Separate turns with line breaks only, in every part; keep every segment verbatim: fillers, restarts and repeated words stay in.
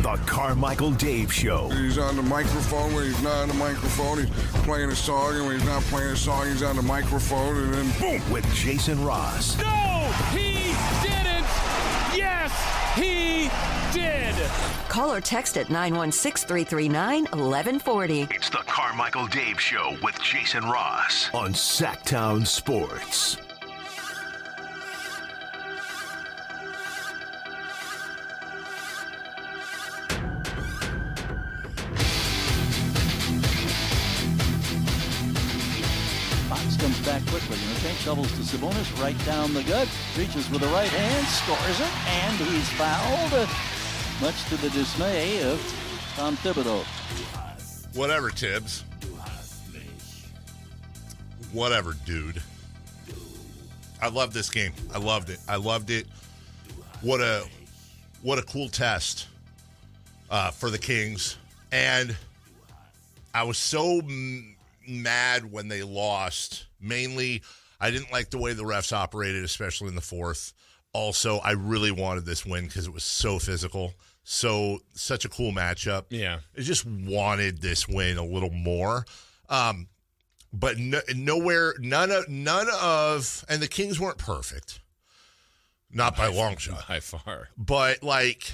The Carmichael Dave Show.
He's on the microphone when he's not on the microphone. He's playing a song, and when he's not playing a song, he's on the microphone, and then boom!
With Jason Ross.
No, he didn't! Yes, he did!
Call or text at nine one six, three three nine, one one four zero.
It's the Carmichael Dave Show with Jason Ross on Sacktown Sports.
Comes back quickly, and the tank shovels to Sabonis right down the gut, reaches with the right hand, scores it, and he's fouled, much to the dismay of Tom Thibodeau.
Whatever, Tibbs. Whatever, dude. I love this game. I loved it. I loved it. What a what a cool test uh, for the Kings. And I was so m- mad when they lost. Mainly, I didn't like the way the refs operated, especially in the fourth. Also, I really wanted this win because it was so physical. So, such a cool matchup.
Yeah.
I just wanted this win a little more. Um, but no, nowhere, none of, none of, and the Kings weren't perfect. Not by, by a long shot.
By far.
But, like,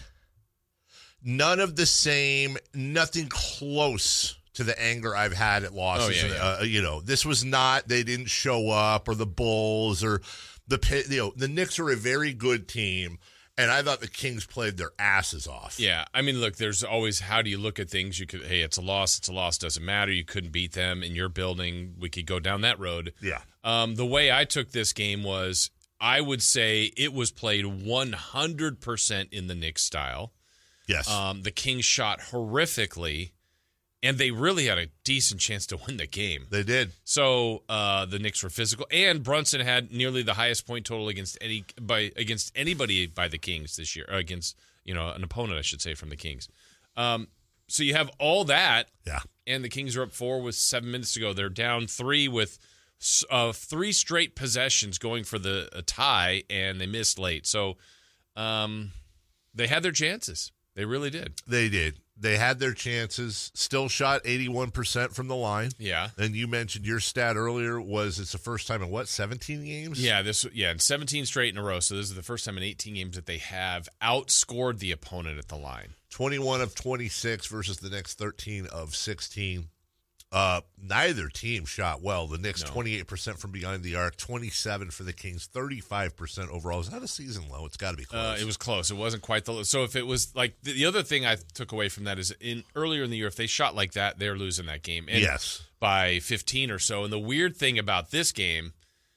none of the same, nothing close to the anger I've had at losses.
Oh, yeah, yeah.
Uh, you know, this was not, they didn't show up, or the Bulls, or the, you know, the Knicks are a very good team, and I thought the Kings played their asses off.
Yeah, I mean, look, there's always, how do you look at things? You could, hey, it's a loss, it's a loss, doesn't matter. You couldn't beat them in your building. We could go down that road.
Yeah.
Um, the way I took this game was, I would say it was played one hundred percent in the Knicks style.
Yes.
Um, the Kings shot horrifically. And they really had a decent chance to win the game.
They did.
So uh, the Knicks were physical, and Brunson had nearly the highest point total against any by against anybody by the Kings this year, or against you know an opponent, I should say, from the Kings. Um, so you have all that,
yeah.
And the Kings are up four with seven minutes to go. They're down three with uh, three straight possessions going for the a tie, and they missed late. So um, they had their chances. They really did.
They did. They had their chances, still shot eighty-one percent from the line.
Yeah.
And you mentioned your stat earlier was it's the first time in, what, seventeen games?
Yeah, this yeah, in seventeen straight in a row. So this is the first time in eighteen games that they have outscored the opponent at the line.
twenty-one of twenty-six versus the Knicks thirteen of sixteen. Uh, neither team shot well. The Knicks, no. twenty-eight percent from behind the arc, twenty-seven for the Kings, thirty-five percent overall. Is that a season low? It's got to be close.
Uh, it was close. It wasn't quite the low. So if it was like the, the other thing I took away from that is in earlier in the year, if they shot like that, they're losing that game. And
yes.
By fifteen or so. And the weird thing about this game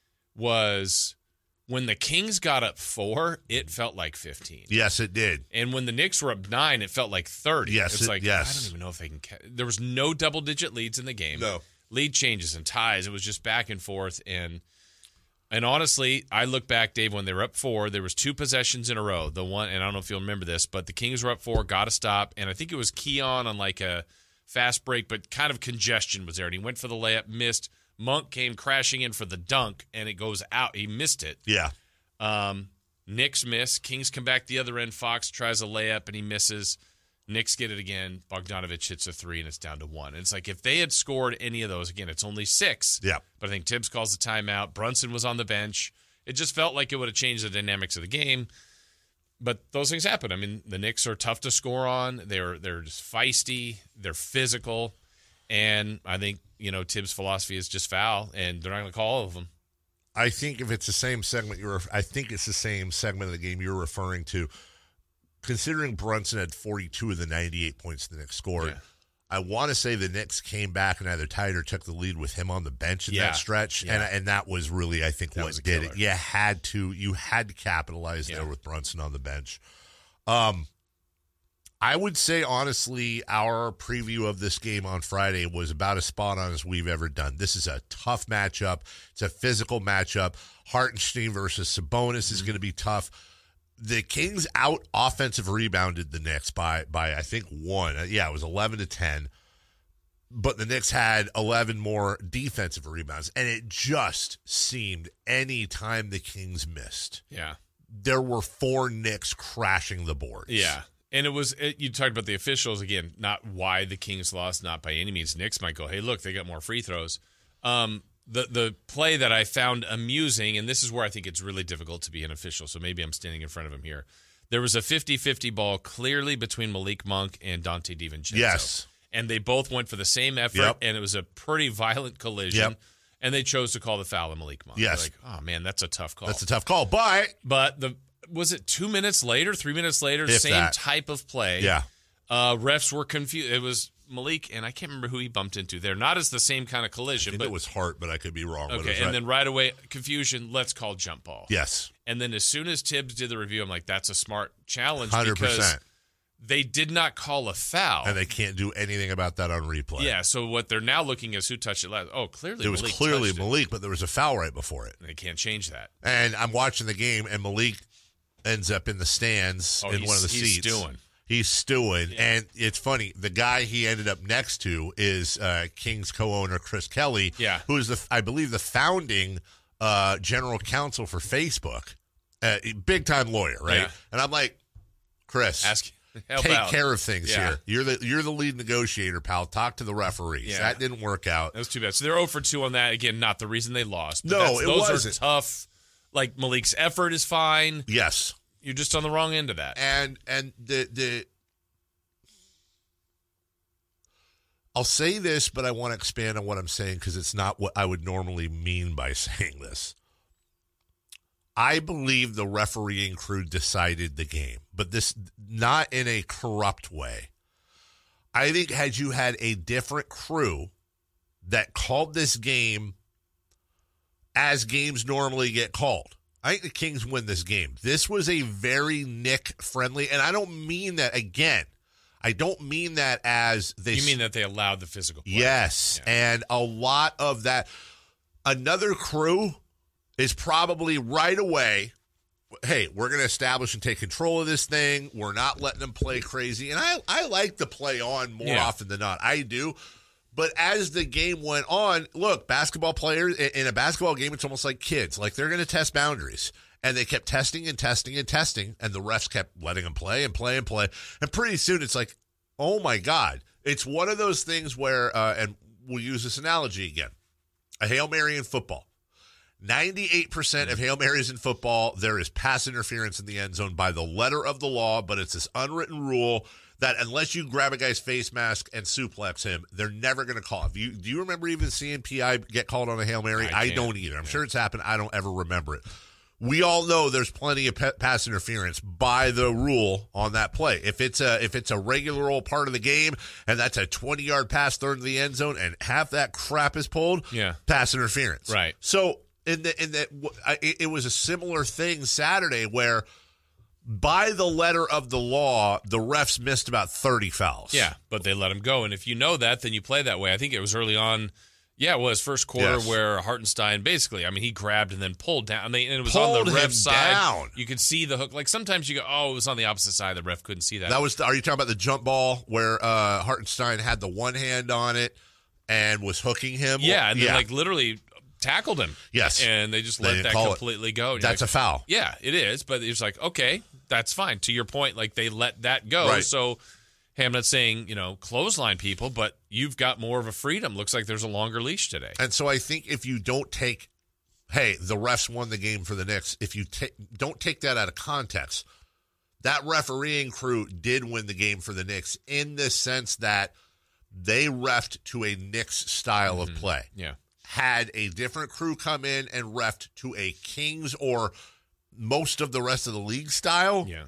was when the Kings got up four, it felt like fifteen.
Yes, it did.
And when the Knicks were up nine, it felt like thirty.
Yes,
it's
it,
like
yes.
I don't even know if they can. Ca- there was no double-digit leads in the game.
No
lead changes and ties. It was just back and forth. And and honestly, I look back, Dave, when they were up four, there was two possessions in a row. The one, and I don't know if you'll remember this, but the Kings were up four, got a stop, and I think it was Keon on like a fast break, but kind of congestion was there, and he went for the layup, missed. Monk came crashing in for the dunk, and it goes out. He missed it.
Yeah.
Um, Knicks miss. Kings come back the other end. Fox tries a layup, and he misses. Knicks get it again. Bogdanovich hits a three, and it's down to one. And it's like if they had scored any of those, again, it's only six.
Yeah.
But I think Tibbs calls the timeout. Brunson was on the bench. It just felt like it would have changed the dynamics of the game. But those things happen. I mean, the Knicks are tough to score on. They're they're just feisty. They're physical. And I think, you know, Tibbs' philosophy is just foul, and they're not going to call all of them.
I think if it's the same segment you're, I think it's the same segment of the game you're referring to. Considering Brunson had forty-two of the ninety-eight points the Knicks scored,
Yeah.
I want to say the Knicks came back and either tied or took the lead with him on the bench in
Yeah.
that stretch,
Yeah.
and and that was really, I think,
That
what
was a
did
killer.
it. You had to, you had to capitalize
Yeah.
there with Brunson on the bench. Um, I would say, honestly, our preview of this game on Friday was about as spot on as we've ever done. This is a tough matchup. It's a physical matchup. Hartenstein versus Sabonis mm-hmm. is going to be tough. The Kings out offensive rebounded the Knicks by, by I think, one. Yeah, it was eleven to ten. But the Knicks had eleven more defensive rebounds. And it just seemed any time the Kings missed,
Yeah.
there were four Knicks crashing the boards.
Yeah. And it was, it, you talked about the officials, again, not why the Kings lost, not by any means. Knicks might go, hey, look, they got more free throws. Um, the the play that I found amusing, and this is where I think it's really difficult to be an official, so maybe I'm standing in front of him here. There was a fifty-fifty ball clearly between Malik Monk and Dante DiVincenzo.
Yes.
And they both went for the same effort,
Yep.
and it was a pretty violent collision.
Yep.
And they chose to call the foul on Malik Monk.
Yes.
They're like, oh, man, that's a tough call.
That's a tough call, but
But the was it two minutes later, three minutes later,
If
same
that.
type of play.
yeah,
Uh, refs were confused. It was Malik, and I can't remember who he bumped into there. Not as the same kind of
I
collision,
think
but
it was Hart, but I could be wrong. but it
okay.
was
And
right.
then right away, confusion. Let's call jump ball.
yes,
And then as soon as Tibbs did the review, I'm like, that's a smart challenge
one hundred
because
percent.
they did not call a foul.
And they can't do anything about that on replay.
yeah. So what they're now looking is who touched it last. Oh, clearly
It was
Malik
clearly
touched it.
Malik, but there was a foul right before it.
And they can't change that.
And I'm watching the game, and Malik ends up in the stands
Oh,
in
he's-
one of the
he's
seats.
stewing.
He's stewing. And it's funny. The guy he ended up next to is uh, Kings co-owner Chris Kelly,
Yeah.
who is, the I believe, the founding uh, general counsel for Facebook. Uh, big-time lawyer, right?
Yeah.
And I'm like, Chris,
Ask, help
take
out.
care of things
Yeah.
here. You're the you're the lead negotiator, pal. Talk to the referees.
Yeah.
That didn't work out.
That was too bad. So they're zero for two on that. Again, not the reason they lost. But
No,
that's-
it
those
wasn't.
are tough. Like, Malik's effort is fine.
Yes.
You're just on the wrong end of that.
And and the the I'll say this, but I want to expand on what I'm saying because it's not what I would normally mean by saying this. I believe the refereeing crew decided the game, but this not in a corrupt way. I think had you had a different crew that called this game as games normally get called, I think the Kings win this game. This was a very Nick friendly, and I don't mean that again. I don't mean that as they.
You mean that they allowed the physical play?
Yes,
Yeah.
and a lot of that. Another crew is probably right away, hey, we're going to establish and take control of this thing. We're not letting them play crazy. And I, I like to play on more
Yeah.
often than not. I do. But as the game went on, look, basketball players, in in a basketball game, it's almost like kids. Like they're going to test boundaries. And they kept testing and testing and testing, and the refs kept letting them play and play and play. And pretty soon it's like, oh, my God. It's one of those things where, uh, and we'll use this analogy again, a Hail Mary in football. ninety-eight percent of Hail Marys in football, there is pass interference in the end zone by the letter of the law, but it's this unwritten rule that unless you grab a guy's face mask and suplex him, they're never going to call it. You, do you remember even seeing P I get called on a Hail Mary?
I
I,
can't.
don't either. I'm
Yeah.
sure it's happened. I don't ever remember it. We all know there's plenty of pe- pass interference by the rule on that play. If it's a if it's a regular old part of the game and that's a twenty-yard pass third to the end zone and half that crap is pulled,
Yeah.
pass interference.
Right.
So in the in the it, it was a similar thing Saturday where by the letter of the law, the refs missed about thirty fouls.
Yeah, but they let him go. And if you know that, then you play that way. I think it was early on. Yeah, it was first quarter
Yes.
where Hartenstein basically, I mean, he grabbed and then pulled down. They, and it was
Pulled
on the
him
ref side.
down.
You could see the hook. Like sometimes you go, oh, it was on the opposite side. The ref couldn't see that.
That was. Are you talking about the jump ball where uh, Hartenstein had the one hand on it and was hooking him?
yeah, and then like literally tackled him.
Yes.
And they just
They
let
didn't
that
call it.
completely go. And you're
That's
like,
a foul.
Yeah, it is. But it's like, okay, that's fine. To your point, like they let that go.
Right.
So, hey, I'm not saying, you know, clothesline people, but you've got more of a freedom. Looks like there's a longer leash today.
And so I think if you don't take, hey, the refs won the game for the Knicks, if you ta- don't take that out of context, that refereeing crew did win the game for the Knicks in the sense that they refed to a Knicks style of play.
Yeah.
Had a different crew come in and refed to a Kings or most of the rest of the league style,
Yeah.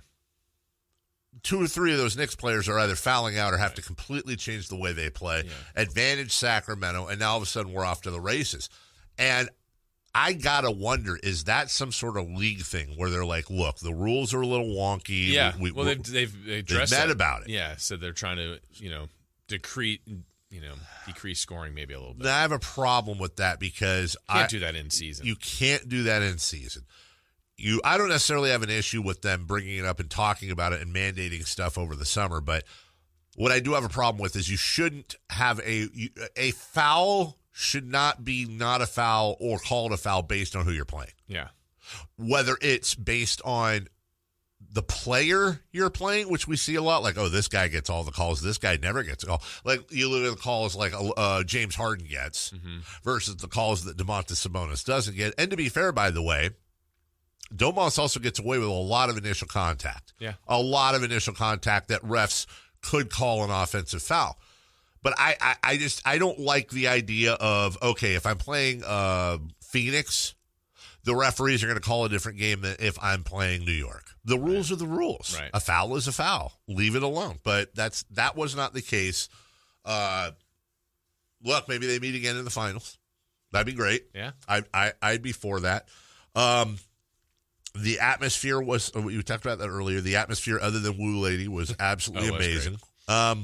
two or three of those Knicks players are either fouling out or have to completely change the way they play.
Yeah.
Advantage Sacramento, and now all of a sudden we're off to the races. And I gotta wonder, is that some sort of league thing where they're like, look, the rules are a little wonky.
Yeah.
We, we,
well, they've, they've addressed
met
it.
about it.
Yeah. So they're trying to, you know, decrease, you know, decrease scoring maybe a little bit.
I have a problem with that because
Can't
I
do that in season.
You can't do that in season. You, I don't necessarily have an issue with them bringing it up and talking about it and mandating stuff over the summer, but what I do have a problem with is you shouldn't have a a foul should not be not a foul or called a foul based on who you're playing.
yeah.
Whether it's based on the player you're playing, which we see a lot, like, oh, this guy gets all the calls, this guy never gets a call. Like, you look at the calls like uh, James Harden gets mm-hmm. versus the calls that Domantas Sabonis doesn't get. And to be fair, by the way, Domas also gets away with a lot of initial contact.
Yeah.
A lot of initial contact that refs could call an offensive foul. But I, I, I just, I don't like the idea of, okay, if I'm playing uh, Phoenix, the referees are going to call a different game than if I'm playing New York. The rules right. are the rules.
Right.
A foul is a foul. Leave it alone. But that's that was not the case. Uh, look, maybe they meet again in the finals. That'd be great.
Yeah,
I, I I'd be for that. Um, the atmosphere was. We talked about that earlier. The atmosphere, other than Woo Lady, was absolutely
oh,
amazing. Um,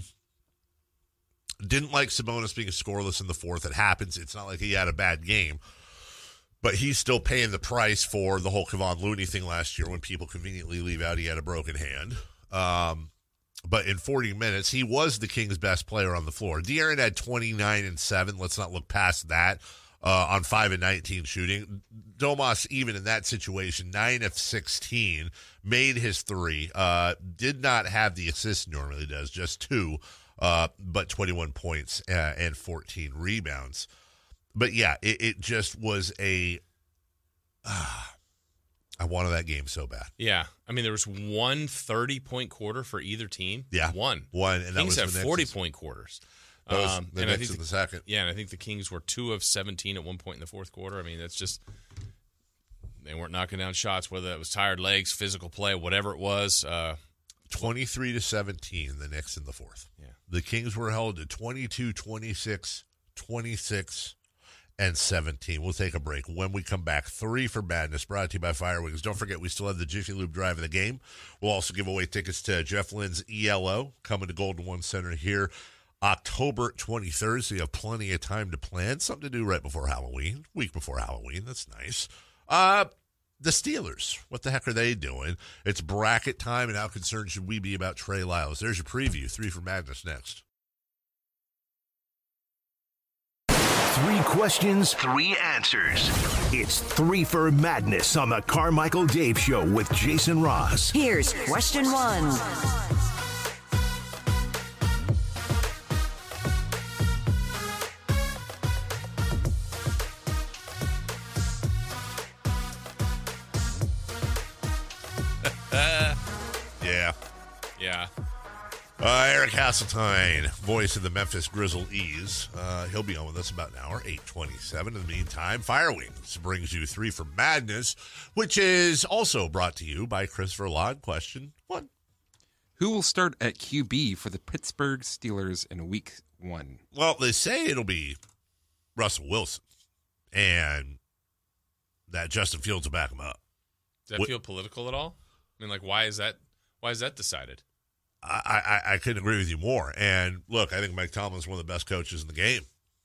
didn't like Sabonis being scoreless in the fourth. It happens. It's not like he had a bad game. But he's still paying the price for the whole Kevon Looney thing last year when people conveniently leave out he had a broken hand. Um, but in forty minutes, he was the Kings' best player on the floor. De'Aaron had twenty-nine and seven. Let's not look past that uh, on five and nineteen shooting. Domas, even in that situation, nine of sixteen, made his three. Uh, did not have the assist he normally does, just two, uh, but twenty-one points uh, and fourteen rebounds. But, yeah, it, it just was a uh, – I wanted that game so bad.
Yeah. I mean, there was one thirty-point quarter for either team.
Yeah.
One.
One. And that
Kings
was
have forty-point quarters.
That was
um,
the
and
Knicks
I think
in
the,
the second.
Yeah, and I think the Kings were two of seventeen at one point in the fourth quarter. I mean, that's just – they weren't knocking down shots, whether it was tired legs, physical play, whatever it was. Uh,
twenty-three to seventeen, the Knicks in the fourth.
Yeah.
The Kings were held to twenty-two, twenty-six, twenty-six, and seventeen. We'll take a break. When we come back, Three for Madness, brought to you by Fire Wings. Don't forget, we still have the Jiffy Lube Drive of the game. We'll also give away tickets to Jeff Lynn's E L O coming to Golden One Center here October twenty-third, so you have plenty of time to plan. Something to do right before Halloween, week before Halloween. That's nice. Uh, the Steelers, what the heck are they doing? It's bracket time, and how concerned should we be about Trey Lyles? There's your preview. Three for Madness next.
Three questions, three answers. It's Three for Madness on the Carmichael Dave Show with Jason Ross.
Here's question one.
yeah.
yeah.
Uh, Eric Hasseltine, voice of the Memphis Grizzlies. Uh, he'll be on with us about an hour, eight twenty-seven. In the meantime, Fire Wings brings you Three for Madness, which is also brought to you by Christopher Laud. Question one.
Who will start at Q B for the Pittsburgh Steelers in week one?
Well, they say it'll be Russell Wilson, and that Justin Fields will back him up.
Does that
what,
feel political at all? I mean, like, why is that? Why is that decided?
I, I, I couldn't agree with you more. And look, I think Mike Tomlin's one of the best coaches in the game.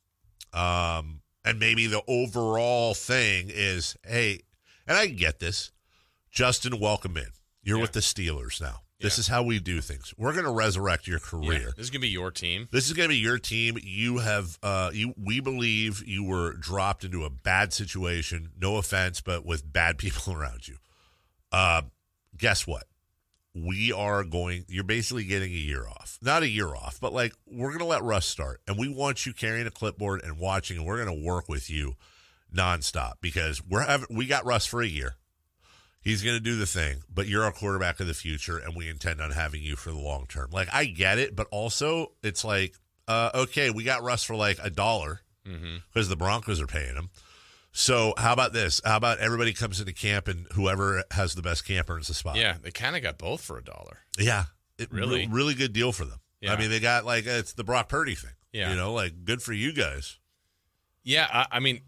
Um, and maybe the overall thing is, hey, and I get this, Justin, welcome in. You're
yeah. with
the Steelers now. This
yeah.
is how we do things. We're going to resurrect your career.
Yeah. This is going to be your team.
This is going to be your team. You have, uh, you. We believe you were dropped into a bad situation. No offense, but with bad people around you. Uh, guess what? We are going, you're basically getting a year off. Not a year off, but like we're going to let Russ start. And we want you carrying a clipboard and watching, and we're going to work with you nonstop because we're having, we got Russ for a year. He's going to do the thing, but you're our quarterback of the future, and we intend on having you for the long term. Like, I get it, but also it's like, uh, okay, we got Russ for like a dollar because mm-hmm. the Broncos are paying him. So how about this? How about everybody comes into camp and whoever has the best camp earns the spot?
Yeah, they kind of got both for a dollar.
Yeah. It,
really?
Re- really good deal for them.
Yeah.
I mean, they got like, it's the Brock Purdy thing.
Yeah.
You know, like good for you guys.
Yeah, I, I mean,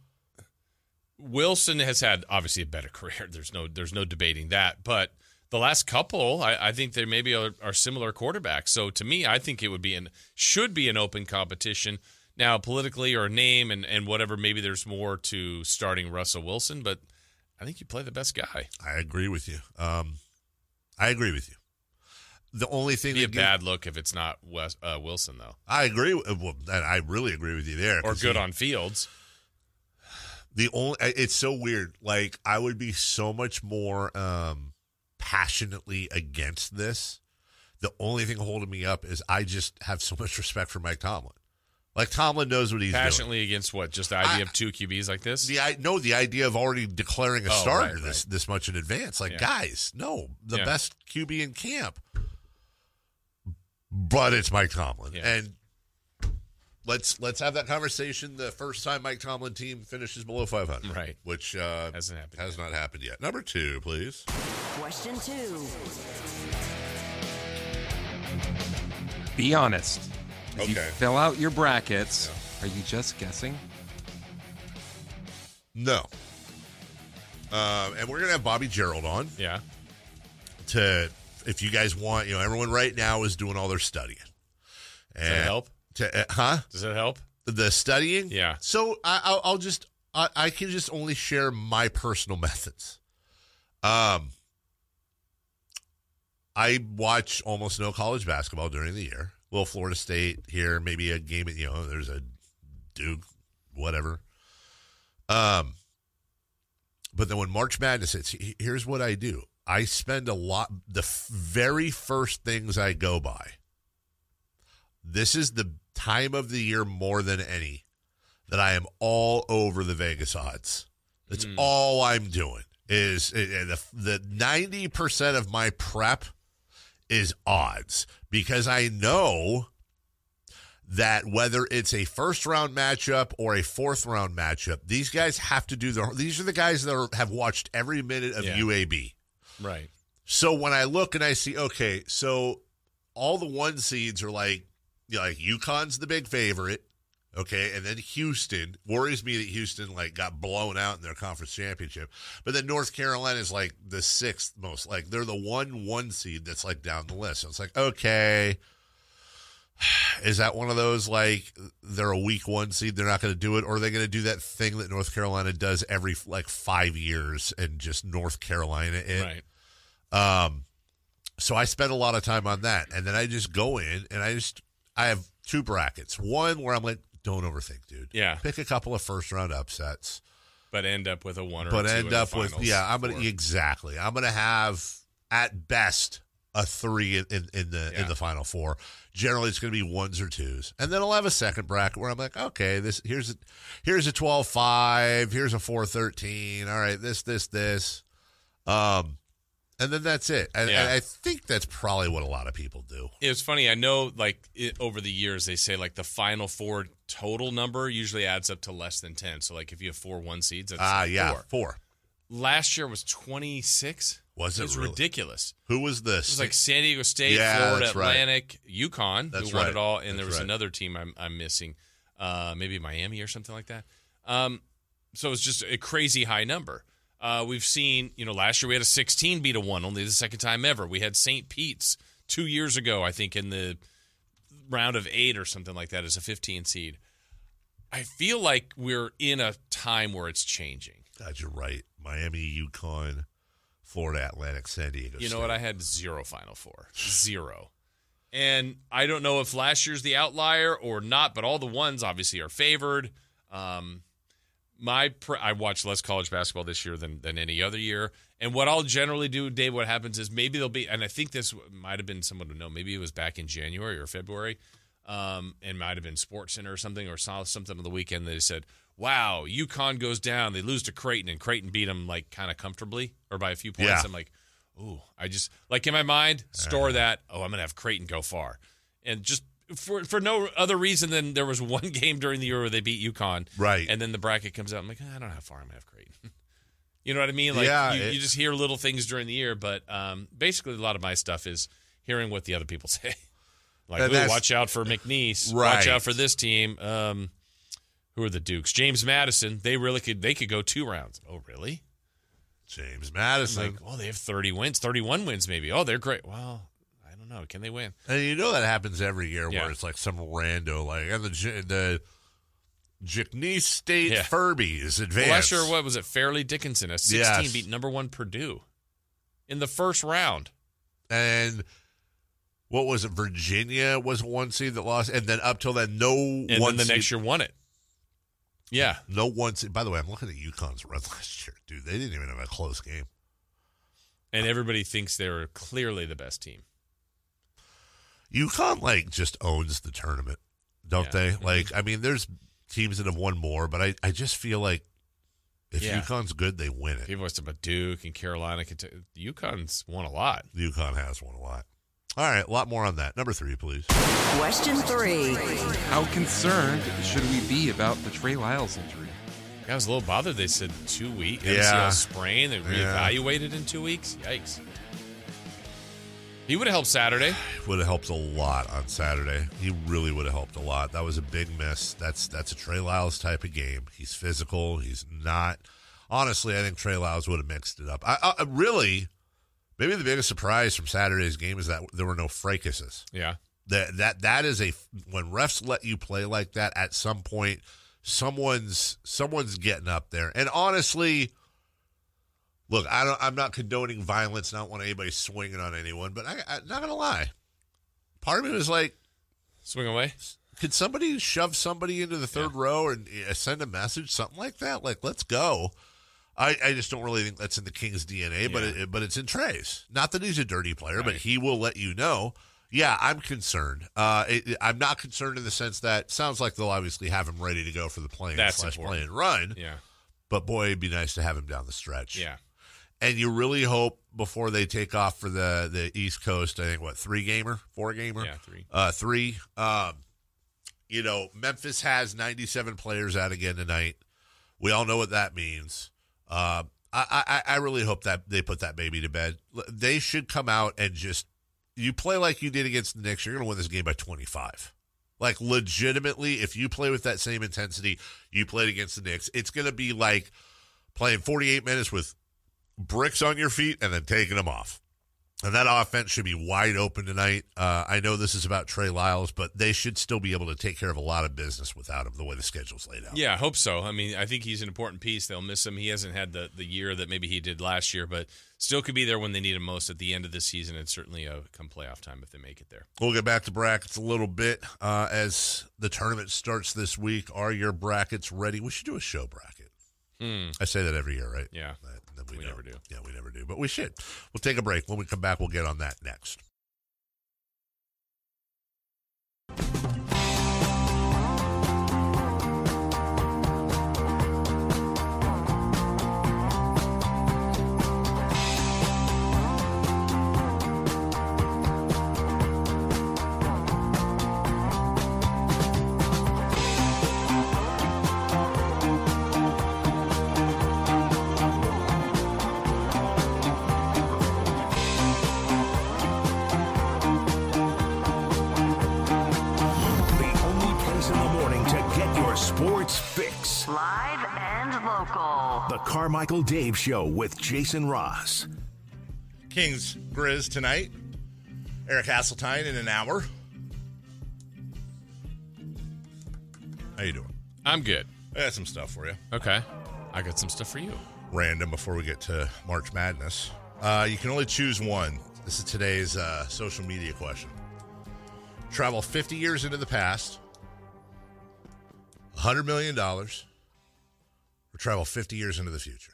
Wilson has had obviously a better career. There's no there's no debating that. But the last couple, I, I think they maybe are, are similar quarterbacks. So to me, I think it would be an should be an open competition. Now, politically or name and, and whatever, maybe there's more to starting Russell Wilson, but I think you play the best guy.
I agree with you. Um, I agree with you. The only thing
It'd be a
that
bad look if it's not Wes, uh, Wilson, though.
I agree. Well, I really agree with you there.
Or good
he,
on Fields.
The only it's so weird. Like I would be so much more um, passionately against this. The only thing holding me up is I just have so much respect for Mike Tomlin. Like, Tomlin knows what he's
Passionately
doing.
against what? Just the idea
I,
of two Q Bs like this?
The I no, the idea of already declaring a
Oh,
starter
right,
this
right.
this much in advance. Like,
Yeah.
guys, no, the
Yeah.
best Q B in camp. But it's Mike Tomlin.
Yeah.
And let's let's have that conversation the first time Mike Tomlin team finishes below five hundred.
Right.
Which uh,
Hasn't happened
has not happened yet. Number two, please.
Question two.
Be honest. As you
Okay.
fill out your brackets, are you just guessing?
No. Um, and we're going to have Bobby Gerald on
Yeah.
to, if you guys want, you know, everyone right now is doing all their studying.
Does that help?
To, uh, huh?
Does that help?
The studying?
Yeah.
So I, I'll, I'll just, I, I can just only share my personal methods. Um, I watch almost no college basketball during the year. Little Florida State here, maybe a game, you know, there's a Duke, whatever. Um, but then when March Madness hits, he- here's what I do. I spend a lot, the f- very first things I go by. This is the time of the year more than any that I am all over the Vegas odds. That's
Mm.
all I'm doing is uh, the, the ninety percent of my prep is odds, because I know that whether it's a first round matchup or a fourth round matchup, these guys have to do their, these are the guys that are, have watched every minute of
Yeah.
U A B.
Right.
So when I look and I see, okay, so all the one seeds are like, you know, like UConn's the big favorite, okay, and then Houston. Worries me that Houston like got blown out in their conference championship, but then North Carolina is like the sixth most, like they're the one one seed that's like down the list. So it's like, okay, is that one of those like they're a week one seed, they're not going to do it, or are they going to do that thing that North Carolina does every like five years and just North Carolina it?
Right.
Um, so I spend a lot of time on that, and then I just go in and I just I have two brackets. One where I'm like, don't overthink, dude.
Yeah.
Pick a couple of first round upsets,
But end up with a one or
but
two in
end
the
up with
finals
yeah. I'm gonna
for-
exactly. I'm gonna have at best a three in, in, in the
Yeah.
in the final four. Generally, it's going to be ones or twos, and then I'll have a second bracket where I'm like, okay, this here's a here's a twelve five, here's a four thirteen. All right, this this this, um, and then that's it. And,
Yeah.
and I think that's probably what a lot of people do.
It was funny. I know, like it, over the years, they say like the final four total number usually adds up to less than ten. So like if you have four one seeds, that's
Ah,
like
yeah,
four.
four.
Last year was twenty six.
Was it
It's
really?
ridiculous.
Who was this?
It was like San Diego State,
Yeah,
Florida
that's right.
Atlantic, UConn,
That's
who won
right.
it all, and
That's
there was
right.
another team I'm I'm missing, uh, maybe Miami or something like that. Um, so it's just a crazy high number. Uh, we've seen, you know, last year we had a sixteen beat a one, only the second time ever. We had Saint Pete's two years ago, I think, in the round of eight or something like that as a fifteen seed. I feel like we're in a time where it's changing.
God, you're right. Miami, UConn, Florida Atlantic, San Diego.
You know
State.
what? I had zero Final Four. Zero. And I don't know if last year's the outlier or not, but all the ones obviously are favored. Um, my pr- I watched less college basketball this year than, than any other year. And what I'll generally do, Dave, what happens is maybe there'll be, and I think this might have been someone to know, maybe it was back in January or February, um, and might have been SportsCenter or something, or saw something on the weekend. They said, wow, UConn goes down. They lose to Creighton, and Creighton beat them like kind of comfortably or by a few points.
Yeah.
I'm like, ooh, I just, like in my mind, store that. Oh, I'm going to have Creighton go far. And just for for no other reason than there was one game during the year where they beat UConn.
Right.
And then the bracket comes out. I'm like, I don't know how far I'm going to have Creighton. You know what I mean? Like,
Yeah,
you,
it-
you just hear little things during the year. But um, basically, a lot of my stuff is hearing what the other people say. Like,
And
ooh,
that's-
watch out for McNeese.
Right.
Watch out for this team. Um, who are the Dukes? James Madison. They really could. They could go two rounds. Oh, really?
James
It's
Madison.
like, oh, they have thirty wins, thirty-one wins, maybe. Oh, they're great. Well, I don't know. Can they win?
And you know that happens every year
Yeah.
where it's like some rando, like, and the J- the McNeese State
Yeah.
Furbies advance.
Well, last year, what was it? Fairleigh Dickinson, a sixteen
Yes.
beat number one Purdue in the first round.
And what was it? Virginia was one seed that lost, and then up till then, no
And
one
then the
seed,
next year won it. Yeah.
no one seed. By the way, I'm looking at UConn's run last year, dude. They didn't even have a close game.
And everybody thinks they're clearly the best team.
UConn, like, just owns the tournament, don't
Yeah.
they?
Mm-hmm.
Like, I mean, there's teams that have won more, but I, I just feel like if
Yeah.
UConn's good, they win it.
People always talk about Duke and Carolina. UConn's won a lot.
UConn has won a lot. All right, a lot more on that. Number three, please.
Question three.
How concerned should we be about the Trey Lyles injury?
I was a little bothered. They said two weeks.
Yeah.
M C L sprain. They
Yeah.
reevaluated in two weeks. Yikes. He would have helped Saturday.
Would have helped a lot on Saturday. He really would have helped a lot. That was a big miss. That's that's a Trey Lyles type of game. He's physical. He's not. Honestly, I think Trey Lyles would have mixed it up. I, I really, maybe the biggest surprise from Saturday's game is that there were no fracases.
Yeah.
That that that is a when refs let you play like that. At some point, someone's someone's getting up there. And honestly, look, I don't. I'm not condoning violence. Not want anybody swinging on anyone. But I, I'm not gonna lie. Part of me was like,
Swing away.
could somebody shove somebody into the third
Yeah.
row and uh, send a message, something like that? Like, let's go. I, I just don't really think that's in the Kings' D N A, but
Yeah.
it, but it's in Trey's. Not that he's a dirty player, but
Right.
he will let you know. Yeah, I'm concerned. Uh, it, I'm not concerned in the sense that sounds like they'll obviously have him ready to go for the play
That's
slash
important.
play and run.
Yeah.
But boy, it'd be nice to have him down the stretch.
Yeah.
And you really hope before they take off for the, the East Coast, I think, what, three gamer, four gamer?
Yeah, three.
Uh, three. Um, you know, Memphis has ninety-seven players out again tonight. We all know what that means. Uh, I, I, I really hope that they put that baby to bed. They should come out and just, you play like you did against the Knicks, you're going to win this game by twenty-five. Like, legitimately, if you play with that same intensity you played against the Knicks, it's going to be like playing forty-eight minutes with bricks on your feet and then taking them off. And that offense should be wide open tonight. Uh, I know this is about Trey Lyles, but they should still be able to take care of a lot of business without him the way the schedule's laid out.
Yeah, I hope so. I mean, I think he's an important piece. They'll miss him. He hasn't had the, the year that maybe he did last year, but still could be there when they need him most at the end of the season, and certainly uh, come playoff time if they make it there.
We'll get back to brackets a little bit uh, as the tournament starts this week. Are your brackets ready? We should do a show bracket.
Hmm.
I say that every year, right?
Yeah.
That, that we
We
don't.
never do.
Yeah, we never do. But we should. We'll take a break. When we come back, we'll get on that next.
The only place in the morning to get your sports fix.
Live and local.
The Carmichael Dave Show with Jason Ross.
Kings Grizz tonight. Eric Hasseltine in an hour. How you doing?
I'm good.
I got some stuff for you.
Okay. I got some stuff for you.
Random before we get to March Madness. Uh, you can only choose one. This is today's uh, social media question. Travel fifty years into the past, one hundred million dollars, or travel fifty years into the future.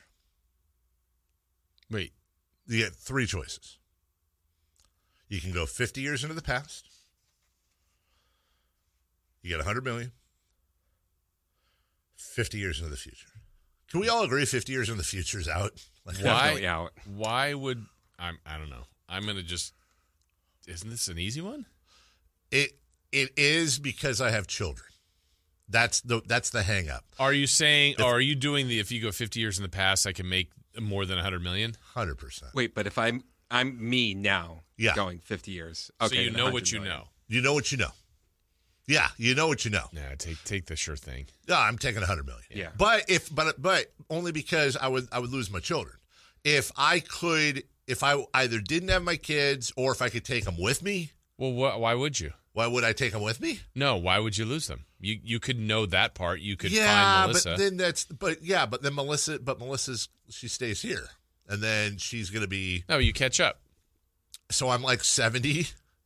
Wait.
You get three choices. You can go fifty years into the past. You get one hundred million dollars. fifty years into the future. Can we all agree fifty years in the future is out? Like,
Why?
Definitely out.
Why would I'm? I don't know. I'm gonna just. Isn't this an easy one?
It it is because I have children. That's the that's the hang up.
Are you saying? Or are you doing the? If you go fifty years in the past, I can make more than a hundred million.
one hundred percent.
Wait, but if I'm I'm me now,
Yeah.
going fifty years.
So
Okay,
you
then
know what
one hundred
you
million.
know.
You know what you know. Yeah, you know what you know.
Nah, take take the sure thing.
No, I'm taking one hundred million.
Yeah.
But if but but only because I would I would lose my children. If I could if I either didn't have my kids or if I could take them with me,
Well, wh- why would you?
why would I take them with me?
No, why would you lose them? You you could know that part. You could
yeah,
find Melissa.
but then that's but yeah, but then Melissa but Melissa's she stays here. And then she's going to be
no, you catch up.
so I'm like seventy.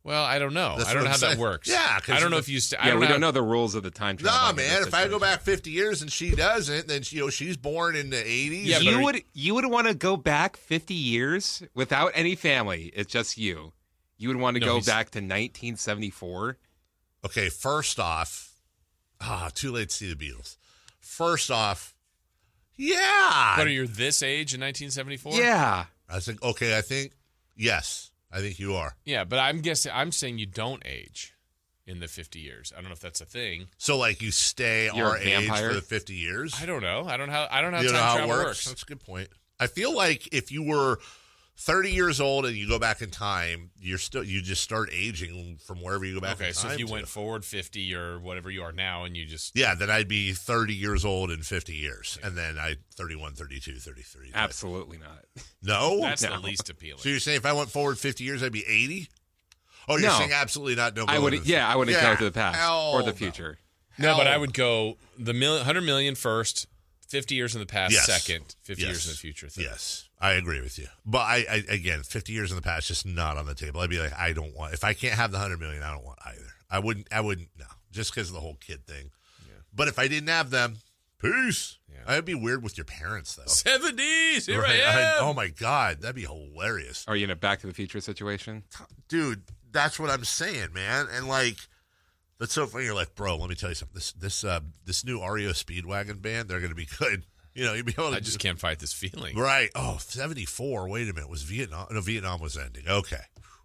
Well, I don't know.
That's
I don't
what
know
I'm
how that
saying.
works.
Yeah, 'cause
I don't know
the-
if you. St- I
Yeah,
don't
we
know.
don't know the rules of the time travel.
Nah,
in this
man. If I go
situation.
back fifty years and she doesn't, then she, you know she's born in the eighties.
Yeah, but
you
are-
would you would want to go back fifty years without any family. It's just you. You would want to
No,
go
he's-
back to nineteen seventy-four.
Okay, first off, ah, too late to see the Beatles. First off, yeah.
But you're this age in nineteen seventy-four?
Yeah.
I think, okay, I think, yes, I think you are.
Yeah, but I'm guessing. I'm saying you don't age in the fifty years. I don't know if that's a thing.
So, like, you stay
You're
our
a
age
vampire?
for the fifty years?
I don't know. I don't know. I don't know how
you
time
know how it
travel
works?
works.
That's a good point. I feel like if you were thirty years old and you go back in time, you're still you just start aging from wherever you go back
Okay,
in time.
so if you
to.
went forward fifty or whatever you are now, and you just
Yeah, then I'd be thirty years old in fifty years. And then I thirty-one, thirty-two, thirty-three.
Absolutely not.
No?
that's
No.
the least appealing.
So you're saying if I went forward fifty years, I'd be eighty? Oh, you're
No.
saying absolutely not. No,
I
more
would.
than-
Yeah, I wouldn't
Yeah,
go to the past
hell
or the
no.
future.
No, but
Hell
I would go the mil- one hundred million first, fifty years in the past
Yes.
second, fifty
Yes.
years in the future third.
Yes, I agree with you. But I, I, again, fifty years in the past, just not on the table. I'd be like, I don't want. If I can't have the hundred million, I don't want either. I wouldn't. I wouldn't. No, just because of the whole kid thing. But if I didn't have them, peace.
Yeah.
I'd be weird with your parents though.
seventies, here
Right?
I am.
oh my god, that'd be hilarious,
Are you in a Back to the Future situation?
dude. That's what I'm saying, man. And like, that's so funny. You're like, bro, let me tell you something. This this uh this new R E O Speedwagon band, they're gonna be good. You know, you'd be able to.
I just can't fight this feeling.
Right. Oh, seventy-four. Wait a minute. Was Vietnam? No, Vietnam was ending. Okay.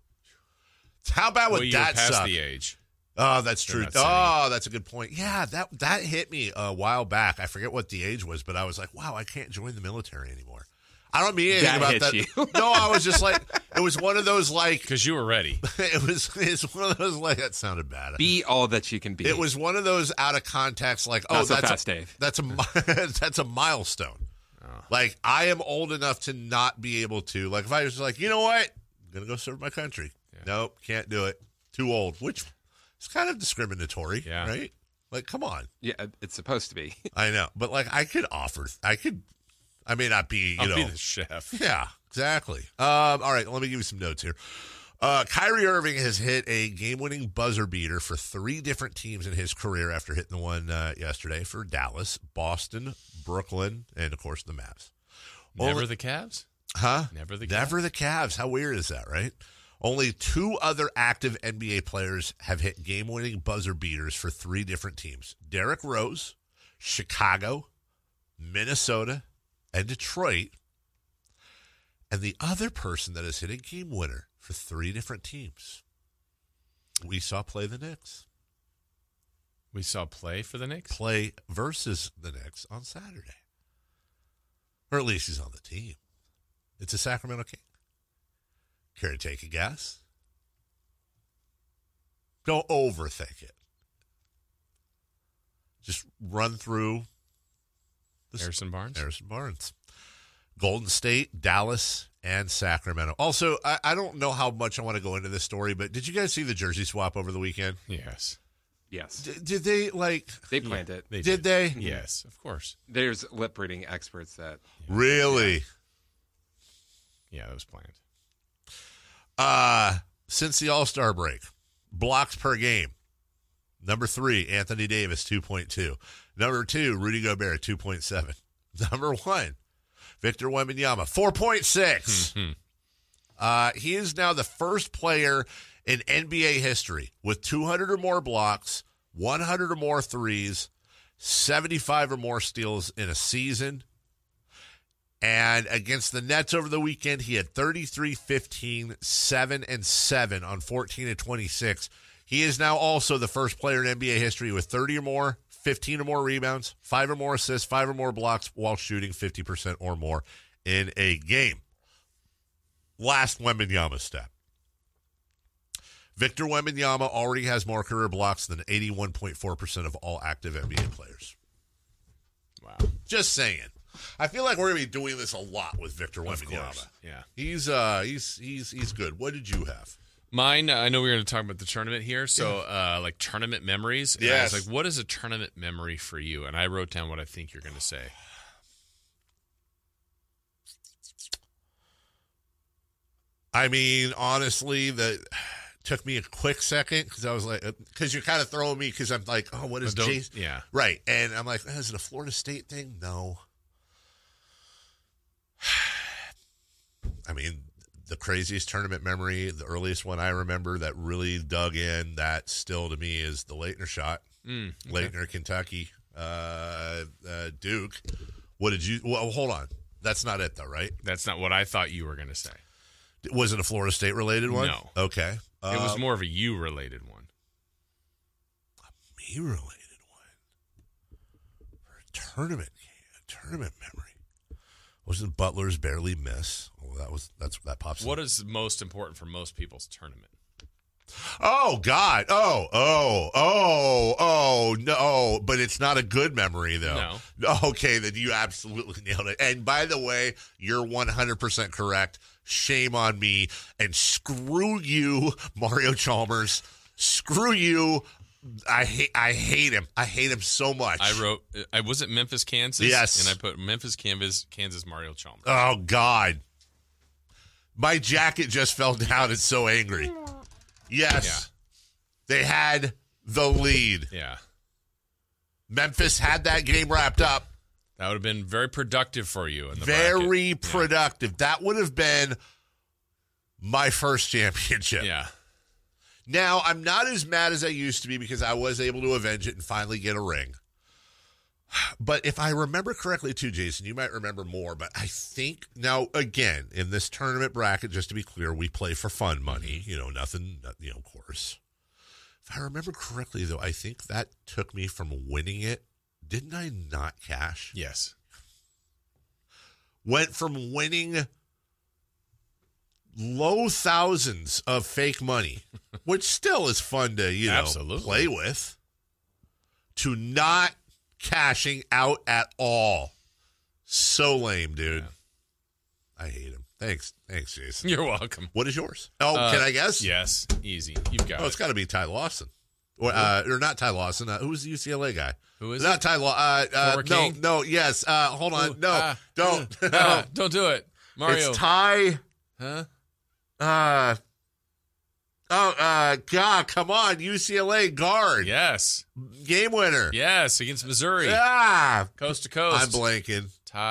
How about
Well,
with
you were
that
past
suck?
the age.
Oh, that's true.
not saying
Oh, that's a good point. Yeah, that that hit me a while back. I forget what the age was, but I was like, wow, I can't join the military anymore. I don't mean anything
That
about
hit
that.
you.
No, I was just like, it was one of those like,
Because you were ready.
it was it's one of those like that sounded bad.
Be all that you can be.
It was one of those out of context, like, oh,
Not so
that's
fast,
a,
Dave.
that's a mi- that's a milestone. Like, I am old enough to not be able to. Like, if I was like, you know what, I'm gonna go serve my country. Nope, can't do it. Too old. Which is kind of discriminatory,
Yeah.
right? Like, come on.
Yeah, it's supposed to be.
I know, but like, I could offer. I could. I may not be. You
I'll
know.
be the chef.
Yeah, exactly. Um, all right, let me give you some notes here. Uh, Kyrie Irving has hit a game-winning buzzer beater for three different teams in his career after hitting the one uh, yesterday for Dallas, Boston, Brooklyn, and of course the Mavs.
Never
Only-
the Cavs?
Huh?
Never the
Never the Cavs. How weird is that, right? Only two other active N B A players have hit game-winning buzzer beaters for three different teams. Derrick Rose, Chicago, Minnesota, and Detroit. And the other person that has hit a game winner for three different teams, we saw play the Knicks.
We saw play for the Knicks?
Play versus the Knicks on Saturday. Or at least he's on the team. It's a Sacramento King. Care to take a guess? Don't overthink it. Just run through the
Harrison Barnes?
Harrison Barnes. Golden State, Dallas, and Sacramento. Also, I, I don't know how much I want to go into this story, but did you guys see the jersey swap over the weekend?
Yes.
Yes.
D- did they, like...
They planned it.
They
Did they?
Yes, of course.
There's lip reading experts that
Really?
Yeah, that was planned.
Uh, since the All-Star break, blocks per game. Number three, Anthony Davis, two point two. Number two, Rudy Gobert, two point seven. Number one, Victor Wembanyama, four point six. uh, he is now the first player in N B A history with two hundred or more blocks, one hundred or more threes, seventy-five or more steals in a season. And against the Nets over the weekend, he had thirty-three, fifteen, seven, and seven on fourteen and twenty-six. He is now also the first player in N B A history with thirty or more, fifteen or more rebounds, five or more assists, five or more blocks while shooting fifty percent or more in a game. Last Wembanyama stat. Victor Wembanyama already has more career blocks than eighty-one point four percent of all active N B A players.
Wow.
Just saying. I feel like we're going to be doing this a lot with Victor
Of
Wembanyama.
course. Yeah.
He's uh he's he's he's good. What did you have?
Mine, uh, I know we were going to talk about the tournament here. So, uh, like tournament memories. And
Yes.
I was like, what is a tournament memory for you? And I wrote down what I think you're going to say.
I mean, honestly, the took me a quick second because I was like, because you're kind of throwing me because I'm like, oh, what is Jason?
Yeah.
Right. And I'm like, is it a Florida State thing? No. I mean, the craziest tournament memory, the earliest one I remember that really dug in, that still to me is the Leitner shot.
Mm, okay.
Leitner, Kentucky, uh, uh, Duke. What did you, well, hold on. That's not it though, right?
That's not what I thought you were going to say.
Was it a Florida State related one?
No.
Okay.
It was
Um,
more of a you related one.
me related one. For a tournament game, a tournament memory. Wasn't Butler's barely miss? Well, that was that's that pops.
What
up.
is most important for most people's tournament?
Oh God! Oh oh oh oh no! But it's not a good memory though.
No.
Okay, then you absolutely nailed it. And by the way, you're one hundred percent correct. Shame on me, and screw you, Mario Chalmers. Screw you. I hate. I hate him. I hate him so much.
I wrote. I was it Memphis, Kansas.
Yes.
And I put Memphis, Kansas, Kansas, Mario Chalmers.
Oh God! My jacket just fell down. It's so angry. Yes, they had the lead.
Yeah,
Memphis had that game wrapped up.
that would have been very productive for you. In the
Very
bracket.
productive. That would have been my first championship.
Yeah.
Now, I'm not as mad as I used to be because I was able to avenge it and finally get a ring. But if I remember correctly, too, Jason, you might remember more. But I think, now, again, in this tournament bracket, just to be clear, we play for fun money. You know, nothing, you know, of course. If I remember correctly, though, I think that took me from winning it. Didn't I not cash?
Yes.
Went from winning low thousands of fake money, which still is fun to, you know,
Absolutely.
play with, to not cashing out at all. So lame, dude.
Yeah.
I hate him. Thanks. Thanks, Jason.
You're welcome.
What is yours? Oh,
Uh,
can I guess?
Yes. Easy. You've got
Oh,
it.
it's got to be Ty Lawson. Or, uh, or not Ty Lawson. Uh, who's the U C L A guy?
Who is
Not
it?
Ty Lawson. Uh, uh,
Former
no,
King?
no, yes. Uh, hold on.
Ooh,
no,
ah,
don't.
uh, ah, don't do it. Mario.
It's Ty.
Huh?
Uh, oh, uh, God, come on. U C L A guard.
Yes.
Game winner.
Yes. Against Missouri.
Ah,
Coast to coast.
I'm blanking.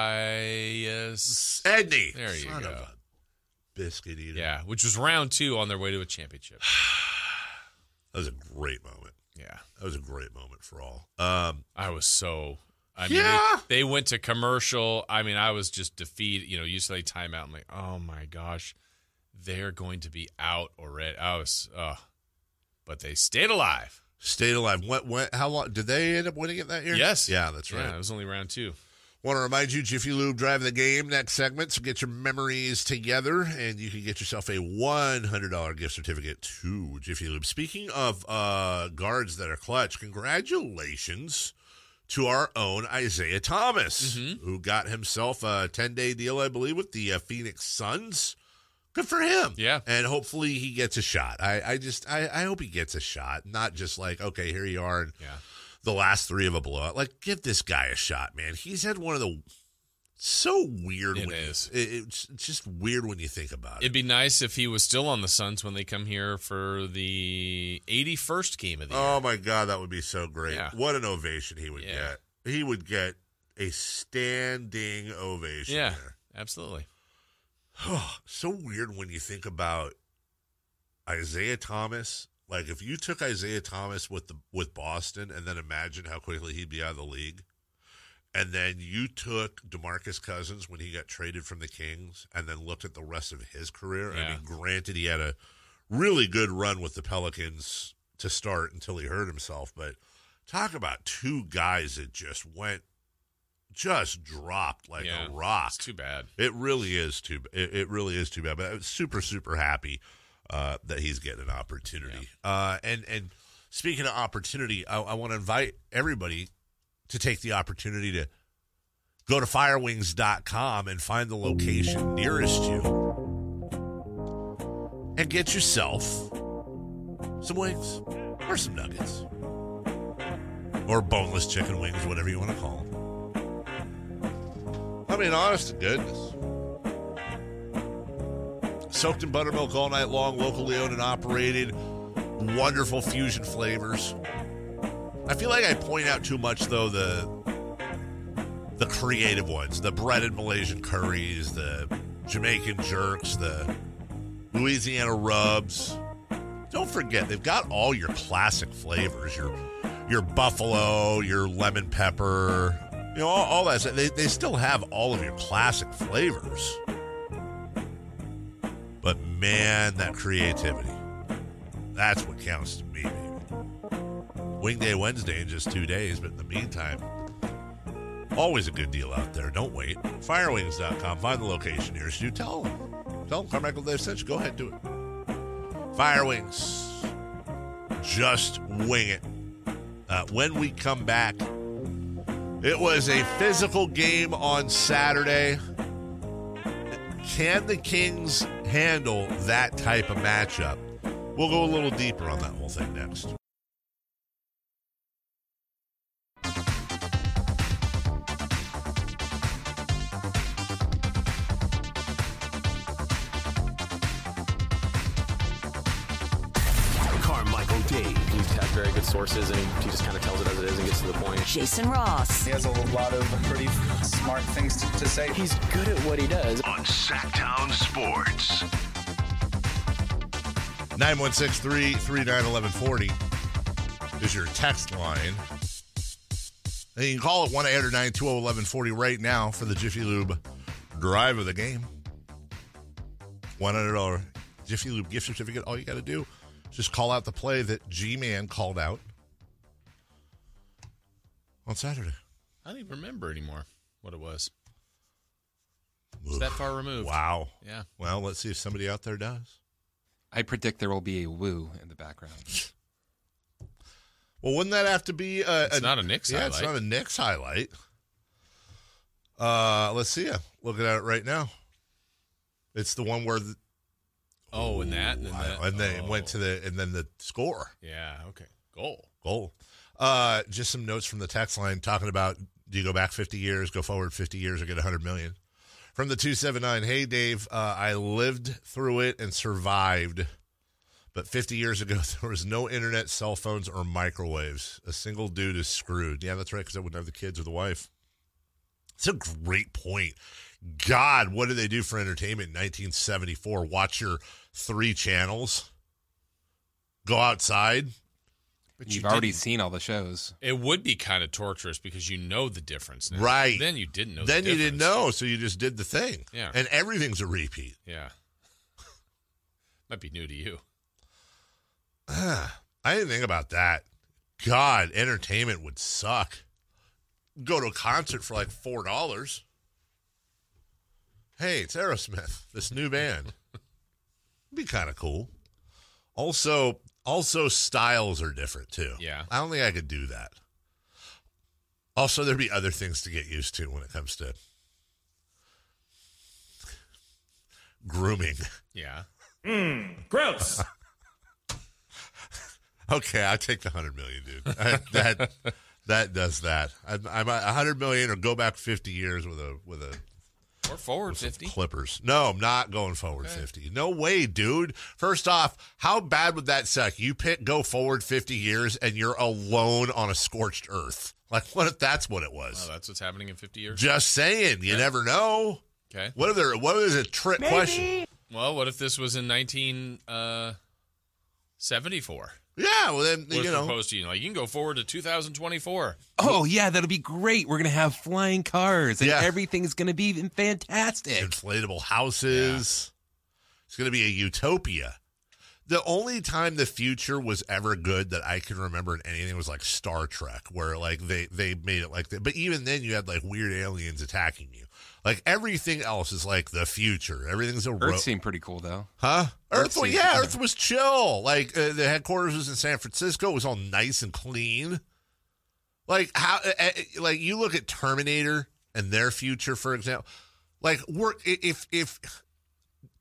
Tyus.
Edney.
There you
Son
go.
of a biscuit eater.
Yeah, which was round two on their way to a championship.
That was a great moment.
Yeah.
That was a great moment for all. Um,
I was so. I mean,
Yeah.
they, they went to commercial. I mean, I was just defeated. You know, U C L A timeout. I'm like, oh my gosh, they're going to be out already. I was, uh, but they stayed alive.
stayed alive. What, what, how long? Did they end up winning it that year?
Yes.
Yeah, that's right.
Yeah, it was only round two.
Want to remind you, Jiffy Lube driving the game next segment. So get your memories together, and you can get yourself a one hundred dollars gift certificate to Jiffy Lube. Speaking of uh, guards that are clutch, congratulations to our own Isaiah Thomas,
Mm-hmm.
who got himself a ten-day deal, I believe, with the uh, Phoenix Suns. Good for him.
Yeah.
And hopefully he gets a shot. I, I just, I, I hope he gets a shot, not just like, okay, here you are, and
Yeah.
the last three of a blowout. Like, give this guy a shot, man. He's had one of the so weird.
It
when
is.
You, it, it's, it's just weird when you think about it.
It'd be nice if he was still on the Suns when they come here for the eighty-first game of the year.
Oh my God, that would be so great.
Yeah.
What an ovation he would
Yeah.
get. He would get a standing ovation.
Yeah,
there.
absolutely.
So weird when you think about Isaiah Thomas. Like, if you took Isaiah Thomas with the with Boston and then imagine how quickly he'd be out of the league, and then you took DeMarcus Cousins when he got traded from the Kings and then looked at the rest of his career. I
Yeah.
mean, granted, he had a really good run with the Pelicans to start until he hurt himself, but talk about two guys that just went, just dropped like
Yeah,
a rock.
It's too bad.
It really is too. It, it really is too bad. But I'm super, super happy uh, that he's getting an opportunity. Uh, and and speaking of opportunity, I, I want to invite everybody to take the opportunity to go to firewings dot com and find the location nearest you, and get yourself some wings or some nuggets or boneless chicken wings, whatever you want to call them. I mean, honest to goodness. Soaked in buttermilk all night long, locally owned and operated. Wonderful fusion flavors. I feel like I point out too much, though, the the creative ones. The breaded Malaysian curries, the Jamaican jerks, the Louisiana rubs. Don't forget, they've got all your classic flavors. Your your buffalo, your lemon pepper, you know, all, all that stuff. They, they still have all of your classic flavors. But, man, that creativity. That's what counts to me, baby. Wing Day Wednesday in just two days, but in the meantime, always a good deal out there. Don't wait. Firewings dot com. Find the location nearest you. Tell them. Tell them Carmichael Dave sent you. Go ahead, do it. Firewings. Just wing it. Uh, when we come back, it was a physical game on Saturday. Can the Kings handle that type of matchup? We'll go a little deeper on that whole thing next.
Carmichael Dave.
He has very good sources, and he, he just kind of tells it as it is and gets to the point.
Jason Ross.
He has a lot of pretty smart things to, to say.
He's good at what he does.
On Sacktown Sports.
nine one six, three three nine, one one four zero is your text line. And you can call it one eight hundred, nine two zero, one one four zero right now for the Jiffy Lube drive of the game. one hundred dollars Jiffy Lube gift certificate. All you got to do is just call out the play that G-Man called out on Saturday.
I don't even remember anymore what it was. It's that far removed.
Wow.
Yeah.
Well, let's see if somebody out there does.
I predict there will be a woo in the background.
Well, wouldn't that have to be a...
It's
a,
not a Knicks
yeah,
highlight.
it's not a Knicks highlight. Uh, let's see it. Looking at it right now. It's the one where... The,
oh, and that? And then, that,
and then
oh.
it went to the... And then the score.
Yeah, okay. Goal.
Goal. Uh, just some notes from the text line talking about, do you go back fifty years, go forward fifty years, or get one hundred million dollars? From the two seven nine, hey, Dave, uh, I lived through it and survived, but fifty years ago, there was no internet, cell phones, or microwaves. A single dude is screwed. Yeah, that's right, because I wouldn't have the kids or the wife. It's a great point. God, what did they do for entertainment in nineteen seventy-four? Watch your three channels, go outside.
But you've you already seen all the shows.
It would be kind of torturous because you know the difference now.
Right.
Then you didn't know
then
the difference.
you didn't know, so you just did the thing.
Yeah.
And everything's a repeat.
Yeah. Might be new to you.
I didn't think about that. God, entertainment would suck. Go to a concert for like four dollars. Hey, it's Aerosmith, this new band. It'd be kind of cool. Also... Also, styles are different, too.
Yeah.
I don't think I could do that. Also, there'd be other things to get used to when it comes to grooming.
Yeah.
Mmm, gross.
Okay, I take the one hundred million dollars, dude. I, that that does that. I, I'm a one hundred million dollars or go back fifty years with a with a
Or forward fifty.
Clippers. No, I'm not going forward
okay.
fifty. No way, dude. First off, how bad would that suck? You pick go forward fifty years and you're alone on a scorched earth. Like, what if that's what it was?
Oh, that's what's happening in fifty years?
Just saying. You yeah. never know.
Okay.
What if there, what is a trick
Maybe.
question?
Well, what if this was in nineteen seventy-four?
Yeah, well then,
was
you know.
proposed to you. Like, you can go forward to two thousand twenty-four.
Oh, yeah, that'll be great. We're going to have flying cars, and
yeah.
everything's going to be fantastic.
Inflatable houses. Yeah. It's going to be a utopia. The only time the future was ever good that I can remember in anything was like Star Trek, where like they, they made it like that. But even then, you had like weird aliens attacking you. Like everything else is like the future. Everything's a
Earth
ro-
seemed pretty cool though.
Huh? Earth,
Earth
was, yeah, Earth was chill. Like uh, the headquarters was in San Francisco. It was all nice and clean. Like how? Uh, like you look at Terminator and their future, for example. Like work if if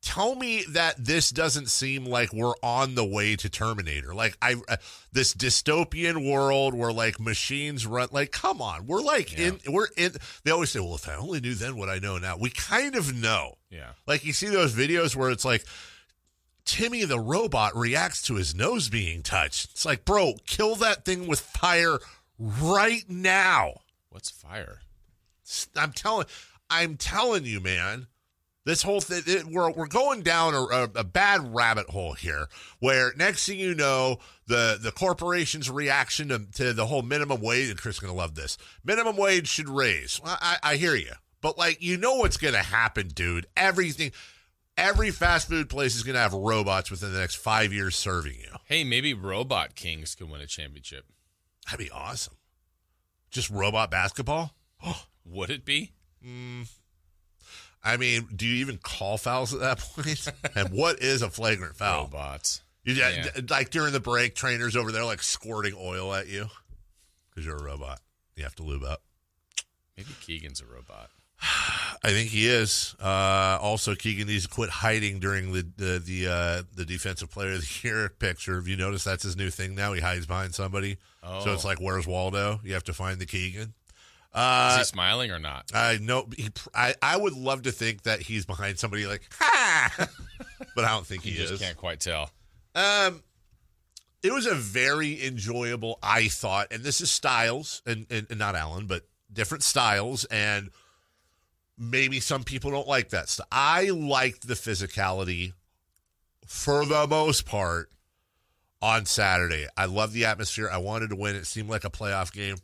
tell me that this doesn't seem like we're on the way to Terminator. Like I, uh, this dystopian world where like machines run. Like, come on, we're like yeah. in. We're in. They always say, "Well, if I only knew then what I know now." We kind of know.
Yeah.
Like you see those videos where it's like Timmy the robot reacts to his nose being touched. It's like, bro, kill that thing with fire right now.
What's fire?
I'm telling. I'm telling you, man. This whole thing, it, we're we're going down a, a, a bad rabbit hole here, where next thing you know, the the corporation's reaction to, to the whole minimum wage, and Chris is going to love this, minimum wage should raise. Well, I, I hear you. But, like, you know what's going to happen, dude. Everything, every fast food place is going to have robots within the next five years serving you.
Hey, maybe Robot Kings could win a championship.
That'd be awesome. Just robot basketball?
Would it be?
Mm. I mean, do you even call fouls at that point? And what is a flagrant foul?
Robots.
You,
yeah.
Like during the break, trainers over there like squirting oil at you because you're a robot. You have to lube up.
Maybe Keegan's a robot.
I think he is. Uh, also, Keegan needs to quit hiding during the the the, uh, the defensive player of the year picture. Have you noticed that's his new thing now? He hides behind somebody.
Oh.
So it's like, where's Waldo? You have to find the Keegan. Uh,
is he smiling or not?
I know. He, I, I would love to think that he's behind somebody like, ha! But I don't think he
you just
is.
Can't quite tell.
Um, it was a very enjoyable, I thought, and this is Styles, and, and, and not Allen, but different styles, and maybe some people don't like that stuff. I liked the physicality for the most part on Saturday. I love the atmosphere. I wanted to win. It seemed like a playoff game.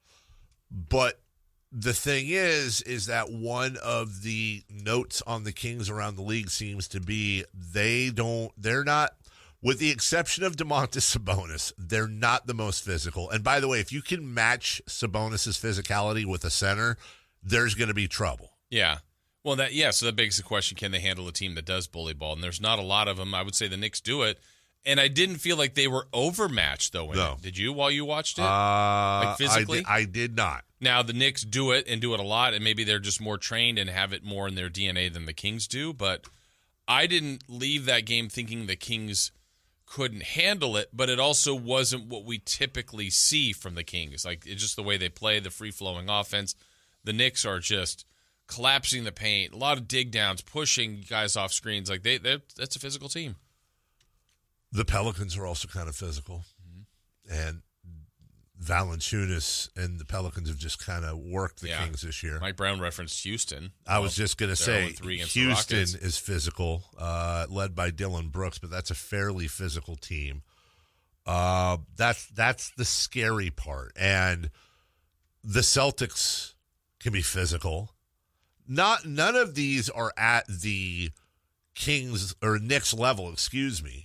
But the thing is, is that one of the notes on the Kings around the league seems to be they don't, they're not, with the exception of Domantas Sabonis, they're not the most physical. And by the way, if you can match Sabonis's physicality with a center, there's going to be trouble.
Yeah. Well, that yeah, so that begs the question, can they handle a team that does bully ball? And there's not a lot of them. I would say the Knicks do it. And I didn't feel like they were overmatched, though. In
no.
it. Did you while you watched it?
Uh,
like physically?
I did, I did not.
Now, the Knicks do it and do it a lot, and maybe they're just more trained and have it more in their D N A than the Kings do. But I didn't leave that game thinking the Kings couldn't handle it, but it also wasn't what we typically see from the Kings. Like, it's just the way they play, the free-flowing offense. The Knicks are just collapsing the paint, a lot of dig downs, pushing guys off screens. Like, they, that's a physical team.
The Pelicans are also kind of physical. Mm-hmm. And Valanciunas and the Pelicans have just kind of worked the
yeah.
Kings this year.
Mike Brown referenced Houston.
I well, was just going to say Houston
the
is physical, uh, led by Dillon Brooks, but that's a fairly physical team. Uh, that's that's the scary part. And the Celtics can be physical. Not none of these are at the Kings or Knicks level, excuse me.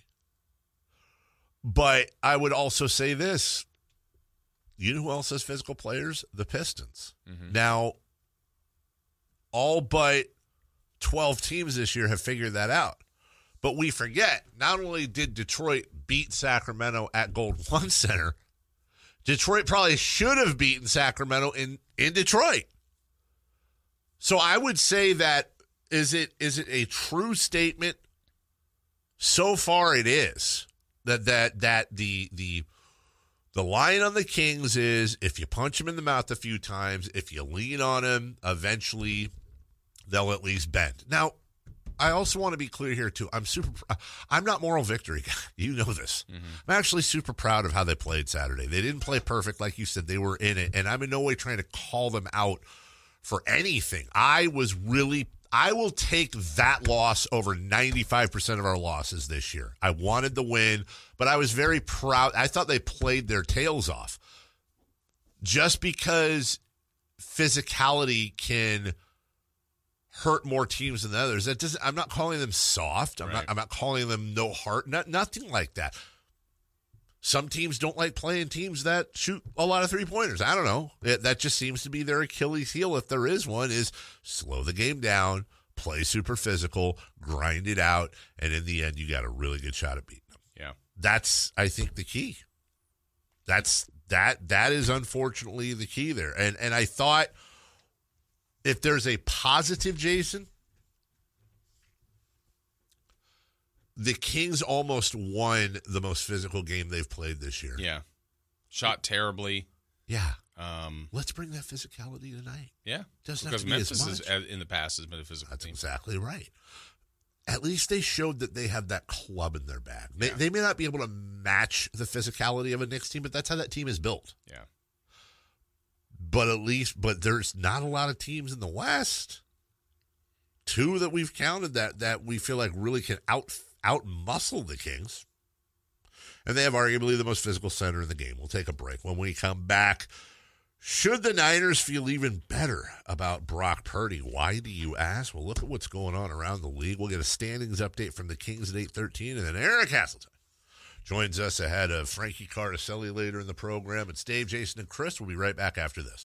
But I would also say this. You know who else has physical players? The Pistons. Mm-hmm. Now, all but twelve teams this year have figured that out. But we forget, not only did Detroit beat Sacramento at Gold One Center, Detroit probably should have beaten Sacramento in, in Detroit. So I would say that, is it is it a true statement? So far it is. That that that the the the line on the Kings is if you punch them in the mouth a few times, if you lean on them, eventually they'll at least bend. Now, I also want to be clear here too. I'm super. I'm not moral victory guy. You know this. Mm-hmm. I'm actually super proud of how they played Saturday. They didn't play perfect, like you said. They were in it, and I'm in no way trying to call them out for anything. I was really. I will take that loss over ninety-five percent of our losses this year. I wanted the win, but I was very proud. I thought they played their tails off. Just because physicality can hurt more teams than the others, that doesn't. I'm not calling them soft. I'm right. not. I'm not calling them no heart. Not nothing like that. Some teams don't like playing teams that shoot a lot of three-pointers. I don't know. It, that just seems to be their Achilles heel, if there is one, is slow the game down, play super physical, grind it out, and in the end, you got a really good shot at beating them.
Yeah.
That's, I think, the key. That's that. That is unfortunately the key there. And and I thought if there's a positive, Jason, the Kings almost won the most physical game they've played this year.
Yeah. Shot terribly.
Yeah.
Um,
Let's bring that physicality tonight.
Yeah.
Doesn't
because
have to be
Memphis
as
is,
much.
in the past has been a physical
That's
team.
exactly right. At least they showed that they have that club in their bag. They,
Yeah.
they may not be able to match the physicality of a Knicks team, but that's how that team is built.
Yeah.
But at least, but there's not a lot of teams in the West. Two that we've counted that that we feel like really can out out muscle the Kings. And they have arguably the most physical center in the game. We'll take a break. When we come back, should the Niners feel even better about Brock Purdy? Why do you ask? Well, look at what's going on around the league. We'll get a standings update from the Kings at eight thirteen, and then Eric Hasseltine joins us ahead of Frankie Cardicelli later in the program. It's Dave, Jason, and Chris. We'll be right back after this.